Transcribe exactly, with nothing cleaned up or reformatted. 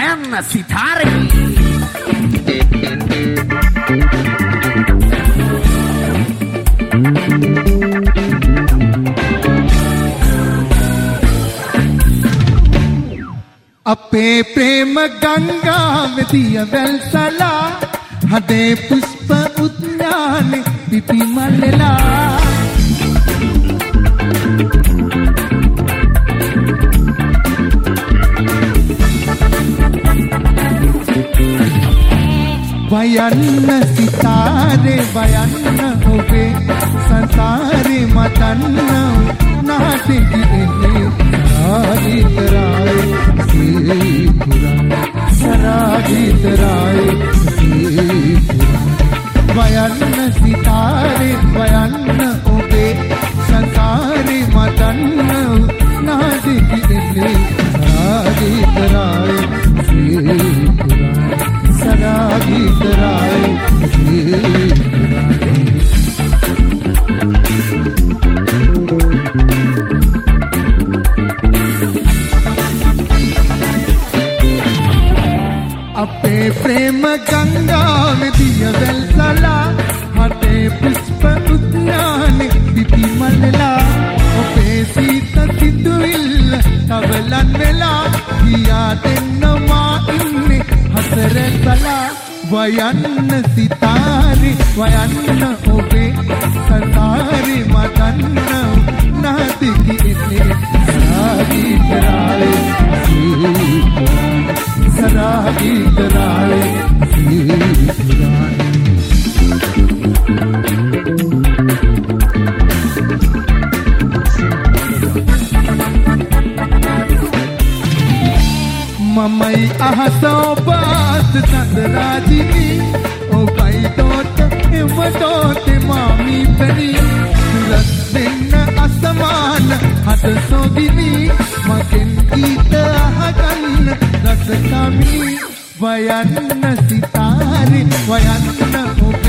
වයන්න සිතාරේ අපේ ප්‍රේම ගංගාවේදී වැල්සලා හදේ පුෂ්ප උද්‍යානේ පිපි මල්ලලා වයන්න සිතාරේ වයන්න ඔබේ සංසාරේ මතන්න නාටකි එන්නේ සරාගීතරාය සීපුරා සරාගීතරාය සීපුරා වයන්න සිතාරේ වයන්න ඔබේ සංසාරේ මතන්න නාටකි එන්නේ සරාගීතරාය සීපුරා සරාගීතරාය අපේ ප්‍රේම ගංගාවේදී වැල්සලා හතේ පුෂ්ප උද්‍යානේ පිපි මල්ලලා ඔබේ සීත සිතුවිල්ල තවලන් වෙලා ගියා දෙන්නමා ඉන්නේ හතරසලා වයන්න සිතාරේ වයන්න ඔබේ සංසාරේ මතන්න නාතිකි ඉන්නේ සරාගීතරාය සරාගීතරාය මමයි අහස ඔබත් චන්දරාජිනී ඔබයි තෝට එම තෝට මාමි පැණි දුලස් දෙන්න අසමාන හද සොබිනී මගෙන් ගීත අහගන්න රස කමිනී වයන්න සිතාරේ වයන්න ඔබ